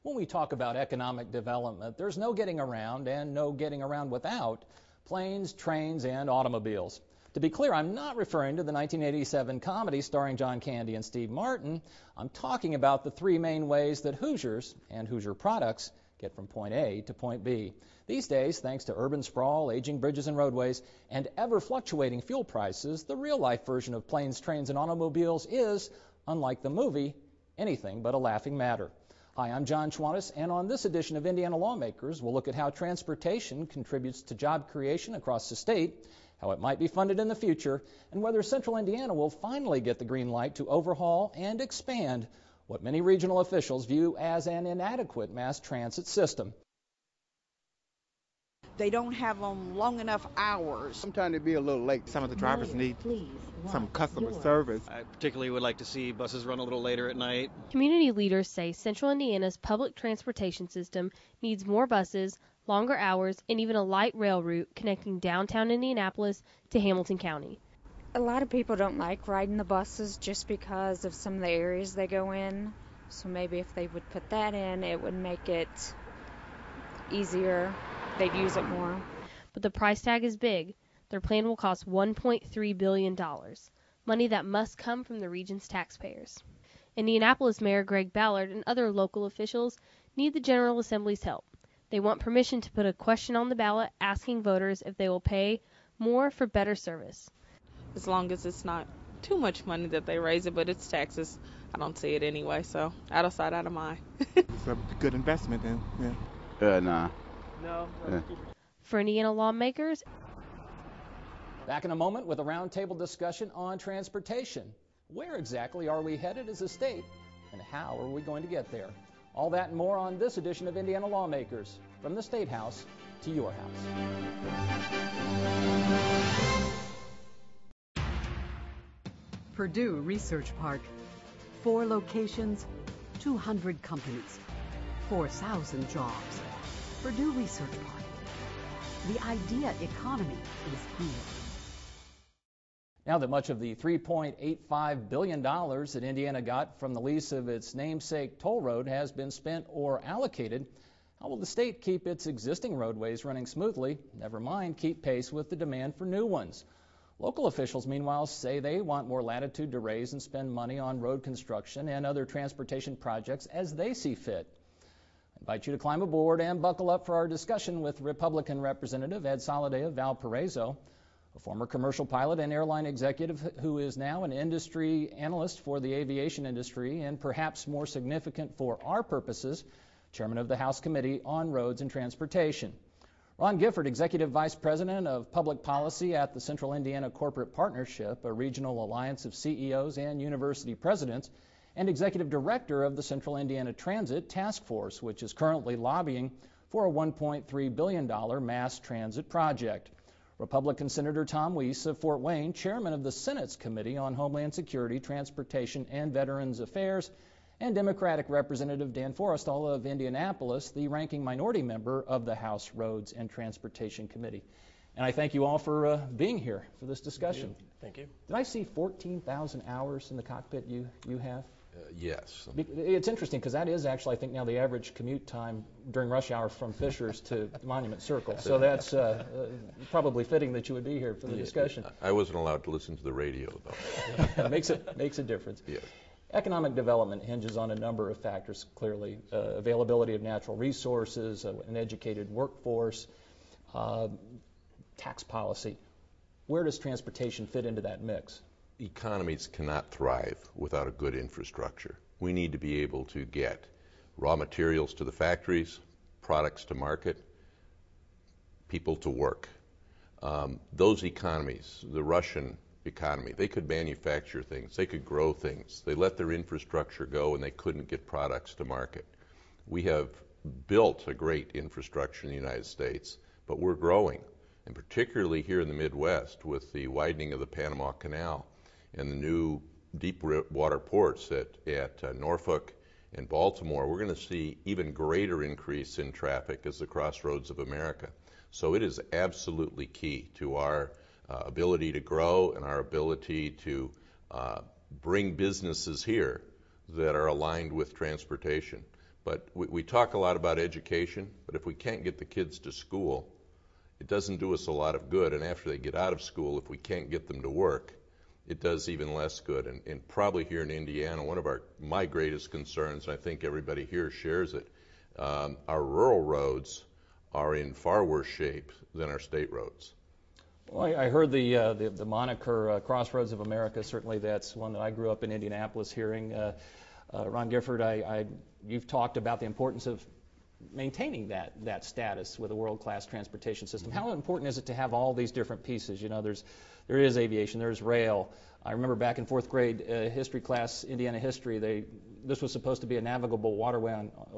When we talk about economic development, there's no getting around and no getting around without planes, trains, and automobiles. To be clear, I'm not referring to the 1987 comedy starring John Candy and Steve Martin. I'm talking about the three main ways that Hoosiers and Hoosier products get from point A to point B. These days, thanks to urban sprawl, aging bridges and roadways, and ever-fluctuating fuel prices, the real-life version of planes, trains, and automobiles is, unlike the movie, anything but a laughing matter. Hi, I'm John Schwantes, and on this edition of Indiana Lawmakers, we'll look at how transportation contributes to job creation across the state, how it might be funded in the future, and whether Central Indiana will finally get the green light to overhaul and expand what many regional officials view as an inadequate mass transit system. They don't have them long enough hours. Sometimes they be a little late. Some of the drivers need some customer service. I particularly would like to see buses run a little later at night. Community leaders say Central Indiana's public transportation system needs more buses, longer hours, and even a light rail route connecting downtown Indianapolis to Hamilton County. A lot of people don't like riding the buses just because of some of the areas they go in. So maybe if they would put that in, it would make it easier. They'd use it more. But the price tag is big. Their plan will cost $1.3 billion, money that must come from the region's taxpayers. Indianapolis Mayor Greg Ballard and other local officials need the General Assembly's help. They want permission to put a question on the ballot asking voters if they will pay more for better service. As long as it's not too much money that they raise it, but it's taxes. I don't see it anyway, so out of sight, out of mind. It's a good investment, then. Yeah. Nah. No. For Indiana Lawmakers. Back in a moment with a roundtable discussion on transportation. Where exactly are we headed as a state, and how are we going to get there? All that and more on this edition of Indiana Lawmakers, from the State House to your house. Purdue Research Park. 4 locations, 200 companies, 4,000 jobs. Purdue Research Park. The idea economy is here. Now that much of the $3.85 billion that Indiana got from the lease of its namesake toll road has been spent or allocated, how will the state keep its existing roadways running smoothly, never mind keep pace with the demand for new ones? Local officials, meanwhile, say they want more latitude to raise and spend money on road construction and other transportation projects as they see fit. I invite you to climb aboard and buckle up for our discussion with Republican Representative Ed Soliday of Valparaiso, a former commercial pilot and airline executive who is now an industry analyst for the aviation industry and perhaps more significant for our purposes, chairman of the House Committee on Roads and Transportation. Ron Gifford, Executive Vice President of Public Policy at the Central Indiana Corporate Partnership, a regional alliance of CEOs and university presidents, and Executive Director of the Central Indiana Transit Task Force, which is currently lobbying for a $1.3 billion mass transit project. Republican Senator Tom Weiss of Fort Wayne, Chairman of the Senate's Committee on Homeland Security, Transportation, and Veterans Affairs, and Democratic Representative Dan Forrestal of Indianapolis, the ranking minority member of the House Roads and Transportation Committee. And I thank you all for being here for this discussion. Thank you. Did I see 14,000 hours in the cockpit you have? Yes. It's interesting because that is actually, I think, now the average commute time during rush hour from Fishers to Monument Circle. So that's probably fitting that you would be here for the discussion. I wasn't allowed to listen to the radio, though. makes a difference. Yes. Economic development hinges on a number of factors, clearly. Availability of natural resources, an educated workforce, tax policy. Where does transportation fit into that mix? Economies cannot thrive without a good infrastructure. We need to be able to get raw materials to the factories, products to market, people to work. Those economies, the Russian economy, they could manufacture things, they could grow things. They let their infrastructure go and they couldn't get products to market. We have built a great infrastructure in the United States, but we're growing, and particularly here in the Midwest with the widening of the Panama Canal and the new deep water ports at Norfolk and Baltimore. We're going to see even greater increase in traffic as the crossroads of America. So it is absolutely key to our ability to grow and our ability to bring businesses here that are aligned with transportation. But we talk a lot about education, but if we can't get the kids to school, it doesn't do us a lot of good. And after they get out of school, if we can't get them to work, it does even less good. And probably here in Indiana, one of my greatest concerns, and I think everybody here shares it, our rural roads are in far worse shape than our state roads. Well, I heard the moniker Crossroads of America. Certainly that's one that I grew up in Indianapolis hearing. Ron Gifford, you've talked about the importance of maintaining that status with a world-class transportation system. How important is it to have all these different pieces? You know, there is aviation, there's rail. I remember back in fourth grade history class, Indiana history, this was supposed to be a navigable waterway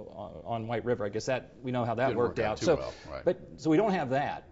on White River. I guess we know how that worked out. So we don't have that.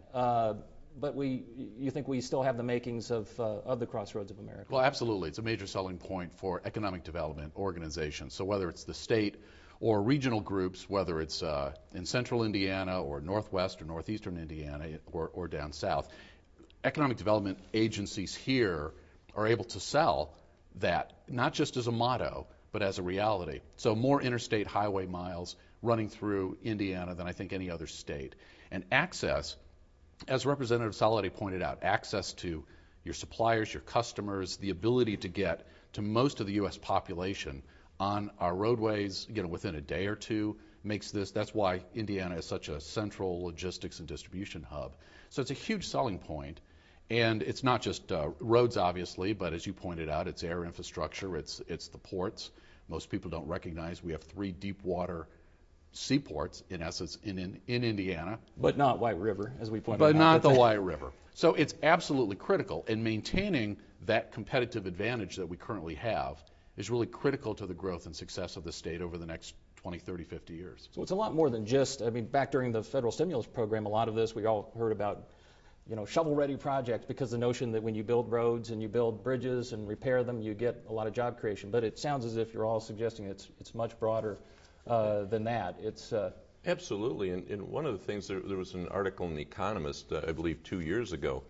But you think we still have the makings of the Crossroads of America? Well, absolutely. It's a major selling point for economic development organizations. So whether it's the state or regional groups, whether it's in central Indiana or northwest or northeastern Indiana or down south, economic development agencies here are able to sell that, not just as a motto, but as a reality. So more interstate highway miles running through Indiana than I think any other state. And access, as Representative Soliday pointed out, access to your suppliers, your customers, the ability to get to most of the U.S. population on our roadways, within a day or two that's why Indiana is such a central logistics and distribution hub. So it's a huge selling point. And it's not just roads, obviously, but as you pointed out, it's air infrastructure, it's the ports. Most people don't recognize we have 3 deep water seaports, in essence, in Indiana. But not White River, as we pointed out. But not the White River. So it's absolutely critical, and maintaining that competitive advantage that we currently have is really critical to the growth and success of the state over the next 20, 30, 50 years. So it's a lot more than just, back during the federal stimulus program, a lot of this we all heard about, shovel-ready projects, because the notion that when you build roads and you build bridges and repair them, you get a lot of job creation. But it sounds as if you're all suggesting it's much broader than that. It's Absolutely, and one of the things, there was an article in The Economist, I believe 2 years ago.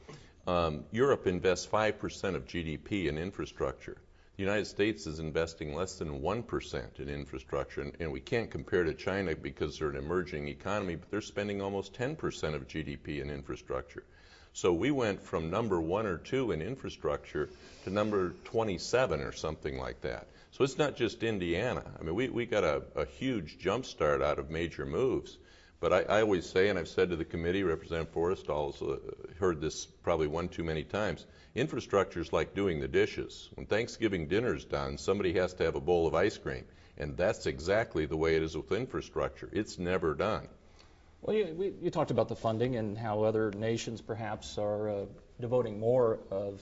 Europe invests 5% of GDP in infrastructure. The United States is investing less than 1% in infrastructure, and we can't compare to China because they're an emerging economy, but they're spending almost 10% of GDP in infrastructure. So we went from number 1 or 2 in infrastructure to number 27 or something like that. So it's not just Indiana. We got a huge jump start out of major moves. But I always say, and I've said to the committee, Representative Forrestal heard this probably one too many times, infrastructure is like doing the dishes. When Thanksgiving dinner's done, somebody has to have a bowl of ice cream. And that's exactly the way it is with infrastructure. It's never done. Well, you talked about the funding and how other nations perhaps are devoting more of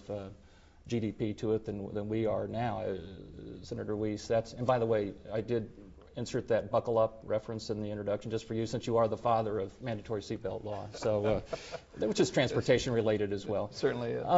GDP to it than we are now. Senator Weiss, and by the way, I did insert that buckle up reference in the introduction just for you, since you are the father of mandatory seatbelt law, so which is transportation related as well. Certainly is.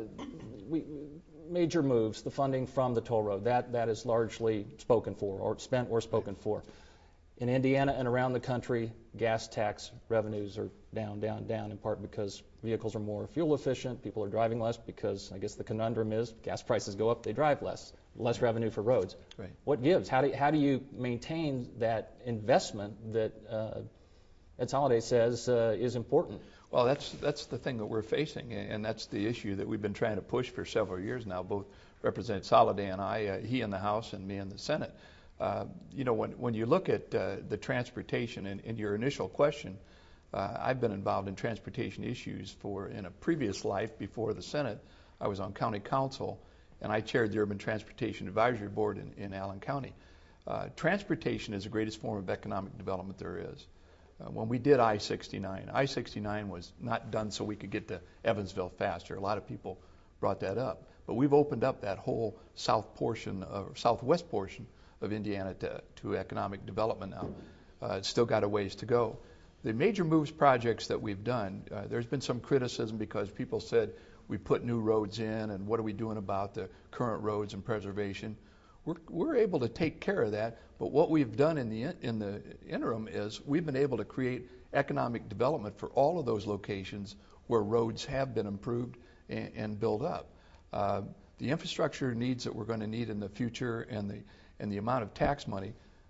Major moves, the funding from the toll road, that is largely spoken for, or spent or spoken for. In Indiana and around the country, gas tax revenues are down, in part because vehicles are more fuel efficient, people are driving less because I guess the conundrum is gas prices go up, they drive less revenue for roads. Right. What gives? How do you maintain that investment that Ed Soliday says is important? Well, that's the thing that we're facing, and that's the issue that we've been trying to push for several years now, both Representative Soliday and I, he in the House and me in the Senate. When you look at the transportation, and your initial question, I've been involved in transportation issues in a previous life before the Senate. I was on county council, and I chaired the Urban Transportation Advisory Board in Allen County. Transportation is the greatest form of economic development there is. When we did I-69 was not done so we could get to Evansville faster. A lot of people brought that up. But we've opened up that whole southwest portion of Indiana to economic development now. It's still got a ways to go. The major moves projects that we've done, there's been some criticism because people said we put new roads in, and what are we doing about the current roads and preservation? We're able to take care of that, but what we've done in the interim is we've been able to create economic development for all of those locations where roads have been improved and built up. The infrastructure needs that we're going to need in the future and the amount of tax money,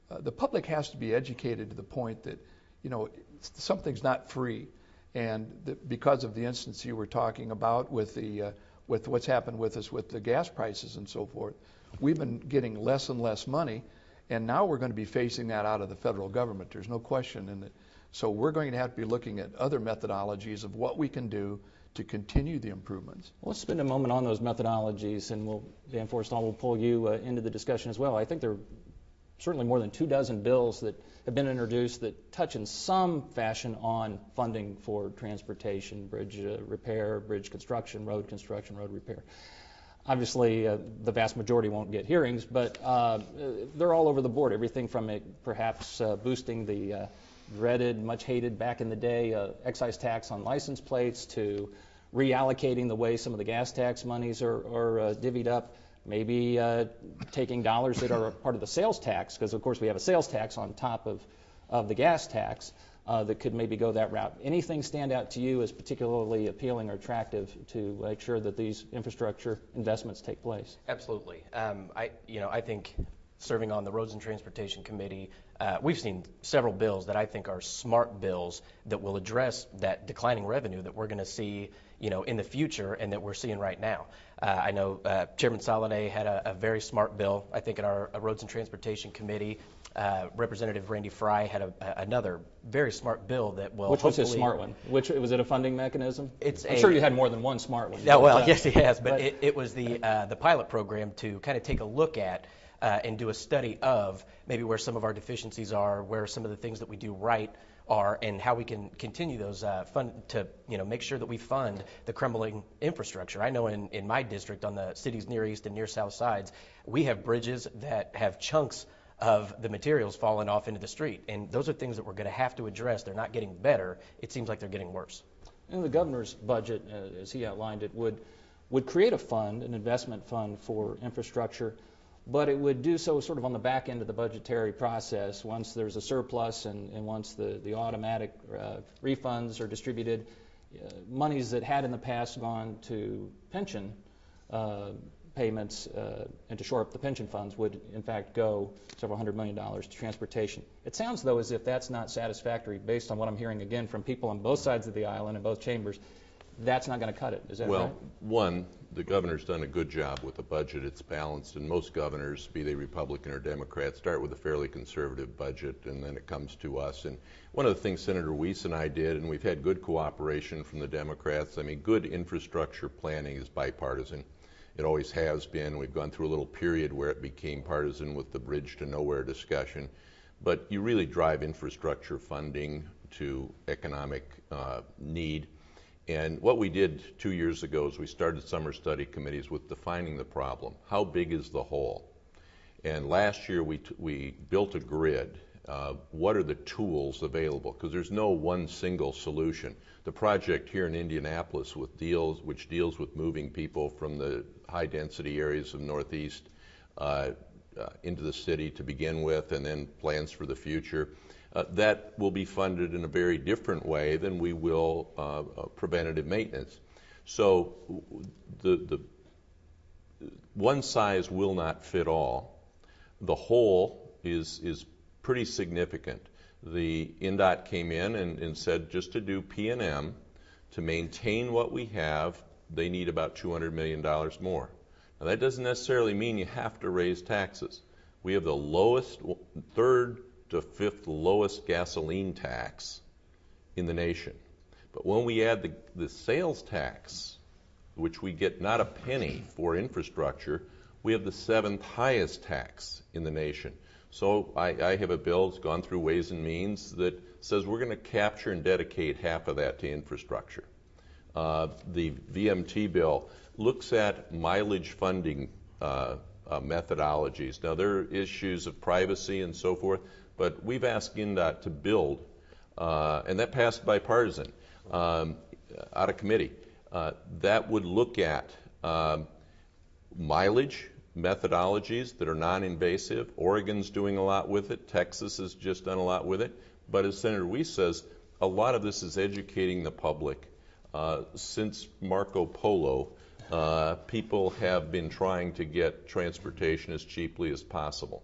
the public has to be educated to the point that, something's not free. And because of the instance you were talking about with what's happened with us with the gas prices and so forth, we've been getting less and less money, and now we're going to be facing that out of the federal government. There's no question in it. So we're going to have to be looking at other methodologies of what we can do to continue the improvements. Well, let's spend a moment on those methodologies, and Dan Forrestal will pull you into the discussion as well. I think there are certainly more than 24 bills that have been introduced that touch in some fashion on funding for transportation, bridge repair, bridge construction, road repair. Obviously, the vast majority won't get hearings, but they're all over the board. Everything from perhaps boosting the dreaded, much hated back in the day excise tax on license plates to reallocating the way some of the gas tax monies are divvied up, maybe taking dollars that are part of the sales tax, because of course we have a sales tax on top of the gas tax that could maybe go that route. Anything stand out to you as particularly appealing or attractive to make sure that these infrastructure investments take place? Absolutely. I think serving on the Roads and Transportation Committee, we've seen several bills that I think are smart bills that will address that declining revenue that we're going to see, in the future and that we're seeing right now. I know Chairman Soliday had a very smart bill, I think, in our Roads and Transportation Committee. Representative Randy Fry had another very smart bill that will. Which was his smart one? Was it a funding mechanism? I'm sure you had more than one smart one. Yeah, well, yes, he has, but it was the pilot program to kind of take a look at and do a study of maybe where some of our deficiencies are, where some of the things that we do right are, and how we can continue those fund to make sure that we fund the crumbling infrastructure. I know in my district, on the city's near east and near south sides, we have bridges that have chunks of the materials falling off into the street, and those are things that we're going to have to address. They're not getting better. It seems like they're getting worse. And the governor's budget, as he outlined it, would create a fund, an investment fund for infrastructure, but it would do so sort of on the back end of the budgetary process. Once there's a surplus and once the automatic refunds are distributed, monies that had in the past gone to pension payments and to shore up the pension funds would in fact go several $100 million to transportation. It sounds though as if that's not satisfactory based on what I'm hearing again from people on both sides of the aisle and in both chambers. That's not going to cut it. Is that right? Well, one, the governor's done a good job with the budget. It's balanced, and most governors, be they Republican or Democrat, start with a fairly conservative budget, and then it comes to us. And one of the things Senator Weiss and I did, and we've had good cooperation from the Democrats, good infrastructure planning is bipartisan. It always has been. We've gone through a little period where it became partisan with the Bridge to Nowhere discussion. But you really drive infrastructure funding to economic need. And what we did 2 years ago is we started summer study committees with defining the problem. How big is the hole? And last year we built a grid. What are the tools available? Because there's no one single solution. The project here in Indianapolis which deals with moving people from the high density areas of Northeast into the city to begin with, and then plans for the future. That will be funded in a very different way than we will preventative maintenance. So the one size will not fit all. The whole is pretty significant. The INDOT came in and said just to do P&M, to maintain what we have, they need about $200 million more. Now that doesn't necessarily mean you have to raise taxes. We have the lowest, third to fifth lowest gasoline tax in the nation. But when we add the sales tax, which we get not a penny for infrastructure, we have the seventh highest tax in the nation. So I have a bill that's gone through Ways and Means that says we're going to capture and dedicate half of that to infrastructure. The VMT bill looks at mileage funding methodologies. Now there are issues of privacy and so forth, but we've asked INDOT to build, and that passed bipartisan out of committee. That would look at mileage methodologies that are non-invasive. Oregon's doing a lot with it. Texas has just done a lot with it. But as Senator Weiss says, a lot of this is educating the public. Since Marco Polo, people have been trying to get transportation as cheaply as possible.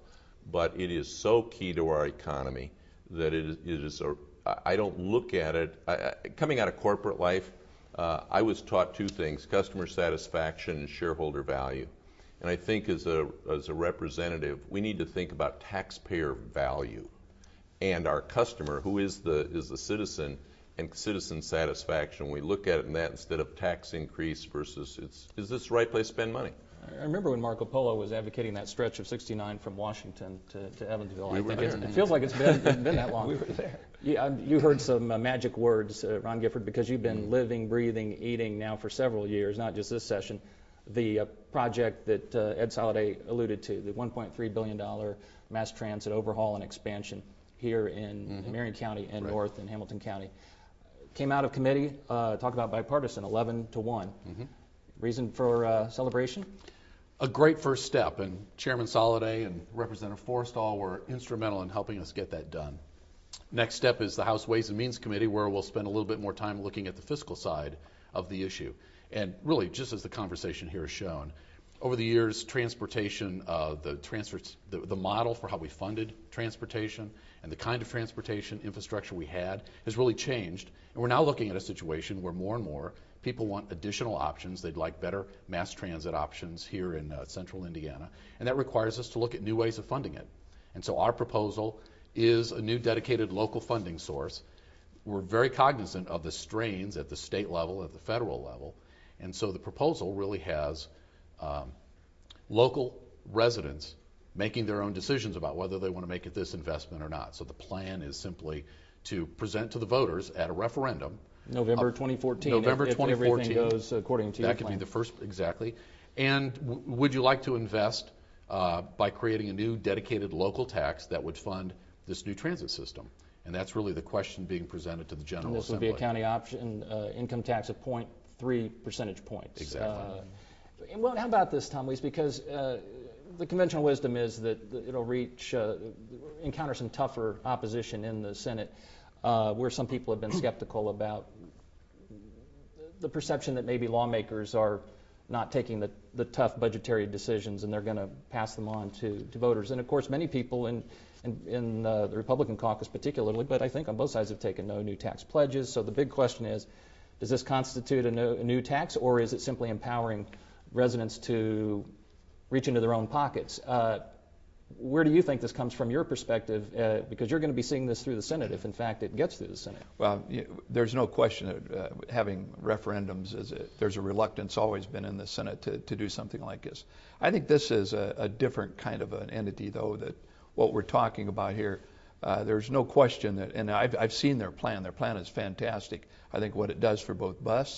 but it is so key to our economy that I don't look at it. Coming out of corporate life, I was taught two things: customer satisfaction and shareholder value. And I think as a representative, we need to think about taxpayer value and our customer, who is the citizen, and citizen satisfaction. We look at it in that instead of tax increase versus is this the right place to spend money? I remember when Marco Polo was advocating that stretch of 69 from Washington to Evansville. We were there. It feels like it's been that long. We were there. You heard some magic words, Ron Gifford, because you've been living, breathing, eating now for several years, not just this session. The project that Ed Soliday alluded to, the $1.3 billion mass transit overhaul and expansion here in Marion County and North in Hamilton County, came out of committee, talk about bipartisan, 11-1. Reason for celebration? A great first step, and Chairman Soliday and Representative Forrestall were instrumental in helping us get that done. Next step is the House Ways and Means Committee, where we'll spend a little bit more time looking at the fiscal side of the issue. And really, just as the conversation here has shown, over the years, transportation, the model for how we funded transportation and the kind of transportation infrastructure we had has really changed. And we're now looking at a situation where more and more people want additional options. They'd like better mass transit options here in central Indiana. And that requires us to look at new ways of funding it. And so our proposal is a new dedicated local funding source. We're very cognizant of the strains at the state level, at the federal level. And so the proposal really has local residents making their own decisions about whether they want to make this investment or not. So the plan is simply to present to the voters at a referendum. November 2014. November if 2014. Everything goes according to your plan. That could be the first, exactly. And would you like to invest by creating a new dedicated local tax that would fund this new transit system? And that's really the question being presented to the General and this Assembly. Would be a county option, income tax of 0.3 percentage points. Exactly. Well, how about this, Tom Lees? Because the conventional wisdom is that it'll encounter some tougher opposition in the Senate, where some people have been skeptical about the perception that maybe lawmakers are not taking the tough budgetary decisions and they're going to pass them on to voters. And of course, many people in the Republican caucus particularly, but I think on both sides have taken no new tax pledges. So the big question is, does this constitute a new tax, or is it simply empowering residents to reach into their own pockets? Where do you think this comes from your perspective? Because you're going to be seeing this through the Senate if, in fact, it gets through the Senate. Well, there's no question that having referendums, there's a reluctance always been in the Senate to do something like this. I think this is a different kind of an entity, though, that what we're talking about here, there's no question that, and I've seen their plan. Their plan is fantastic. I think what it does for both bus,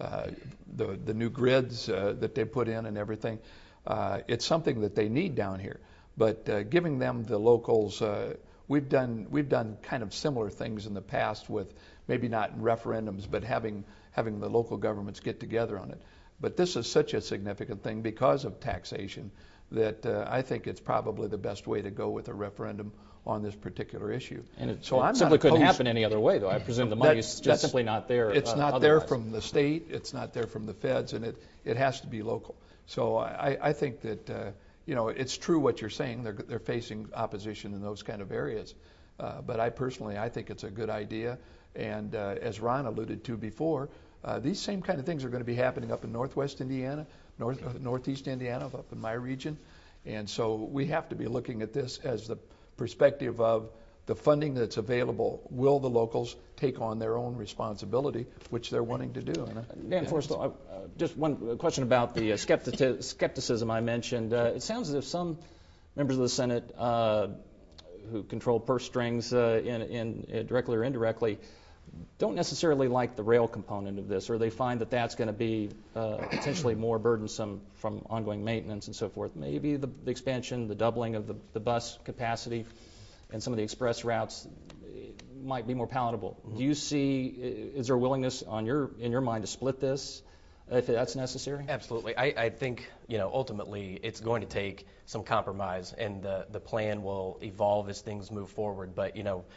the new grids that they put in and everything, it's something that they need down here. But giving them the locals, we've done kind of similar things in the past with maybe not referendums, but having the local governments get together on it. But this is such a significant thing because of taxation that I think it's probably the best way to go with a referendum on this particular issue. And it simply couldn't happen any other way, though. I presume the money is just simply not there. It's not there from the state. It's not there from the feds, and it has to be local. So I think that it's true what you're saying. They're facing opposition in those kind of areas. But I think it's a good idea. And as Ron alluded to before, these same kind of things are going to be happening up in Northwest Indiana, Northeast Indiana, up in my region. And so we have to be looking at this as the perspective of the funding that's available. Will the locals take on their own responsibility, which they're wanting to do? Dan Forrestall, just one question about the skepticism I mentioned. It sounds as if some members of the Senate who control purse strings directly or indirectly don't necessarily like the rail component of this, or they find that that's going to be potentially more burdensome from ongoing maintenance and so forth. Maybe the expansion, the doubling of the bus capacity and some of the express routes might be more palatable. Mm-hmm. Do you see, is there a willingness in your mind to split this if that's necessary? Absolutely. I think, ultimately it's going to take some compromise, and the plan will evolve as things move forward. But,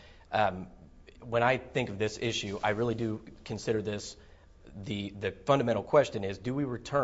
when I think of this issue, I really do consider this the fundamental question is, do we return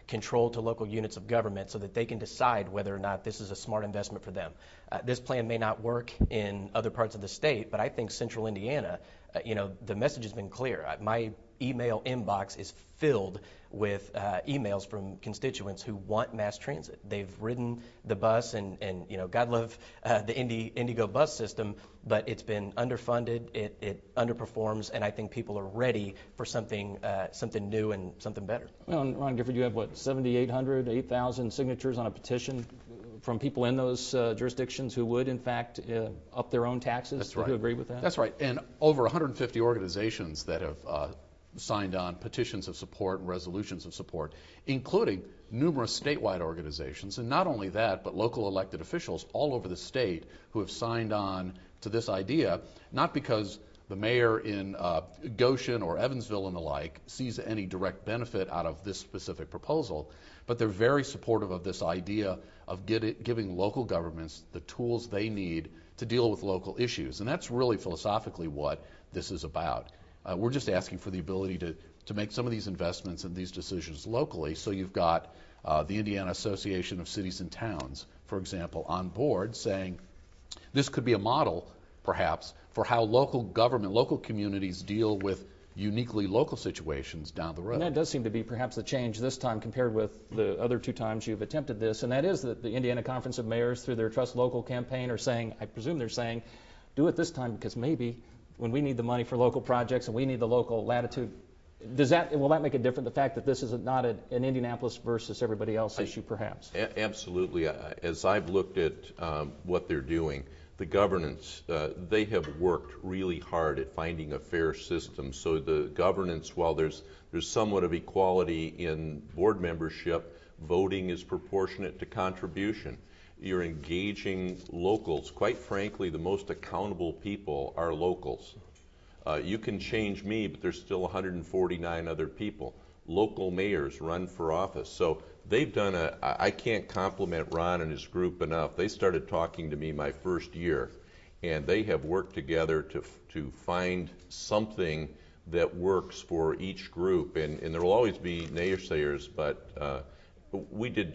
control to local units of government so that they can decide whether or not this is a smart investment for them. This plan may not work in other parts of the state, but I think Central Indiana, the message has been clear. My email inbox is filled with emails from constituents who want mass transit. They've ridden the bus, and God love the Indigo bus system, but it's been underfunded, it underperforms, and I think people are ready for something new and something better. Well, Ron Gifford, you have, 7,800, 8,000 signatures on a petition from people in those jurisdictions who would, in fact, up their own taxes. That's right. Do you agree with that? That's right. And over 150 organizations that have signed on petitions of support and resolutions of support, including numerous statewide organizations. And not only that, but local elected officials all over the state who have signed on to this idea, not because the mayor in Goshen or Evansville and the like sees any direct benefit out of this specific proposal, but they're very supportive of this idea of giving local governments the tools they need to deal with local issues. And that's really philosophically what this is about. We're just asking for the ability to make some of these investments and these decisions locally. So you've got the Indiana Association of Cities and Towns, for example, on board saying this could be a model, perhaps, for how local government, local communities deal with uniquely local situations down the road. And that does seem to be perhaps the change this time compared with the other two times you've attempted this, and that is that the Indiana Conference of Mayors, through their Trust Local campaign, are saying, I presume they're saying, do it this time because maybe when we need the money for local projects and we need the local latitude, will that make it different, the fact that this is not an Indianapolis versus everybody else issue, perhaps? Absolutely. As I've looked at what they're doing, the governance, they have worked really hard at finding a fair system. So the governance, while there's somewhat of equality in board membership, voting is proportionate to contribution. You're engaging locals. Quite frankly, the most accountable people are locals. You can change me, but there's still 149 other people. Local mayors run for office. So they've done I can't compliment Ron and his group enough. They started talking to me my first year, and they have worked together to find something that works for each group. And there will always be naysayers, but we did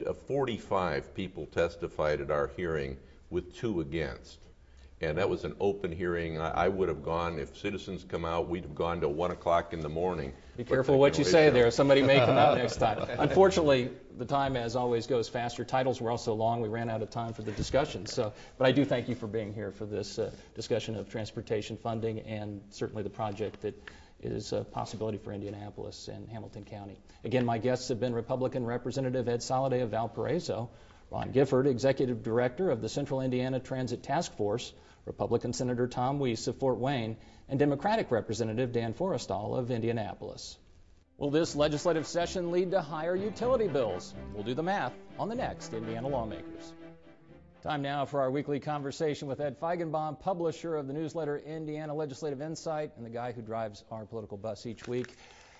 45 people testified at our hearing with 2 against. And that was an open hearing. I would have gone, if citizens come out, we'd have gone to 1 o'clock in the morning. Be careful what you say there. Somebody may come out next time. Unfortunately, the time, as always, goes fast. Your titles were also long. We ran out of time for the discussion. But I do thank you for being here for this discussion of transportation funding and certainly the project that is a possibility for Indianapolis and Hamilton County. Again, my guests have been Republican Representative Ed Soliday of Valparaiso, Ron Gifford, Executive Director of the Central Indiana Transit Task Force, Republican Senator Tom Weiss of Fort Wayne, and Democratic Representative Dan Forrestal of Indianapolis. Will this legislative session lead to higher utility bills? We'll do the math on the next Indiana Lawmakers. Time now for our weekly conversation with Ed Feigenbaum, publisher of the newsletter Indiana Legislative Insight and the guy who drives our political bus each week.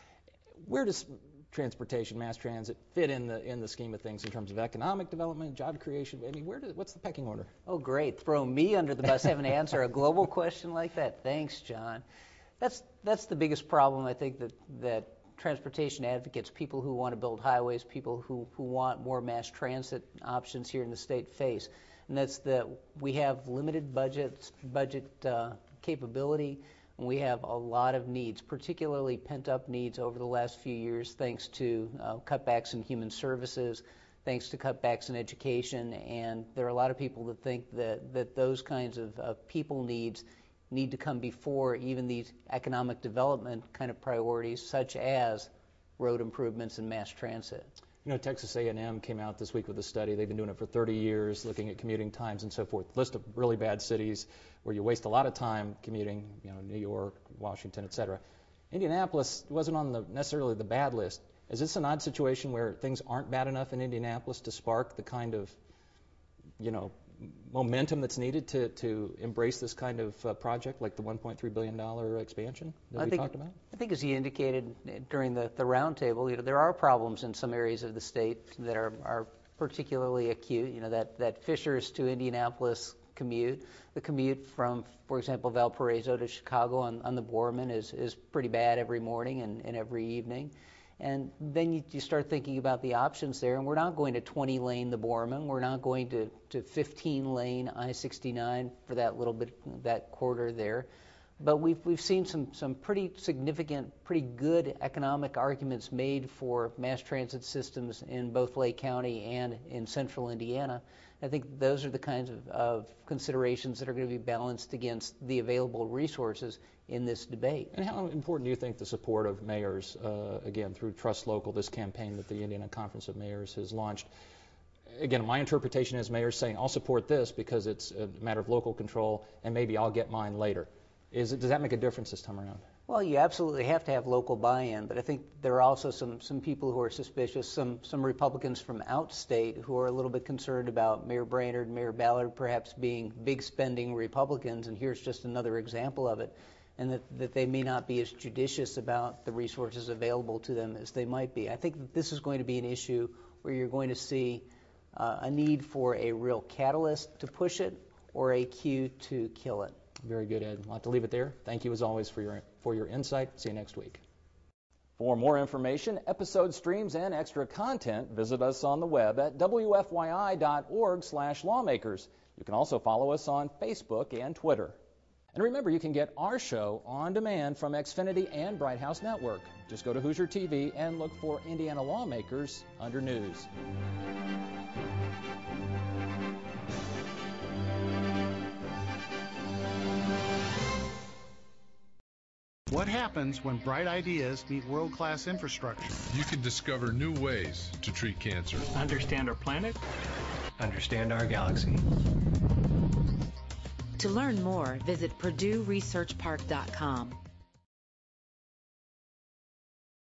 Where does transportation, mass transit, fit in the scheme of things in terms of economic development, job creation? I mean, what's the pecking order? Oh, great. Throw me under the bus having to answer a global question like that. Thanks, John. That's the biggest problem, I think, that transportation advocates, people who want to build highways, people who want more mass transit options here in the state face. And that's that we have limited budget capability, and we have a lot of needs, particularly pent-up needs over the last few years, thanks to cutbacks in human services, thanks to cutbacks in education. And there are a lot of people that think that those kinds of people needs need to come before even these economic development kind of priorities, such as road improvements and mass transit. You know, Texas A&M came out this week with a study. They've been doing it for 30 years, looking at commuting times and so forth. List of really bad cities where you waste a lot of time commuting, New York, Washington, et cetera. Indianapolis wasn't on necessarily the bad list. Is this an odd situation where things aren't bad enough in Indianapolis to spark the kind of, momentum that's needed to embrace this kind of project, like the $1.3 billion expansion that we talked about? I think as you indicated during the roundtable, there are problems in some areas of the state that are particularly acute. That Fishers to Indianapolis commute, the commute from, for example, Valparaiso to Chicago on the Borman is pretty bad every morning and every evening. And then you start thinking about the options there, and we're not going to 20-lane the Borman. We're not going to 15-lane I-69 for that little bit, that quarter there. But we've seen some pretty significant, pretty good economic arguments made for mass transit systems in both Lake County and in central Indiana. I think those are the kinds of considerations that are going to be balanced against the available resources in this debate. And how important do you think the support of mayors, again, through Trust Local, this campaign that the Indiana Conference of Mayors has launched? Again, my interpretation is mayors saying, I'll support this because it's a matter of local control, and maybe I'll get mine later. Does that make a difference this time around? Well, you absolutely have to have local buy-in, but I think there are also some people who are suspicious, some Republicans from outstate who are a little bit concerned about Mayor Brainerd, Mayor Ballard perhaps being big spending Republicans, and here's just another example of it, and that they may not be as judicious about the resources available to them as they might be. I think that this is going to be an issue where you're going to see a need for a real catalyst to push it or a cue to kill it. Very good, Ed. I'll have to leave it there. Thank you, as always, for your insight. See you next week. For more information, episode streams, and extra content, visit us on the web at wfyi.org/lawmakers. You can also follow us on Facebook and Twitter. And remember, you can get our show on demand from Xfinity and Bright House Network. Just go to Hoosier TV and look for Indiana Lawmakers under News. What happens when bright ideas meet world-class infrastructure? You can discover new ways to treat cancer. Understand our planet. Understand our galaxy. To learn more, visit PurdueResearchPark.com.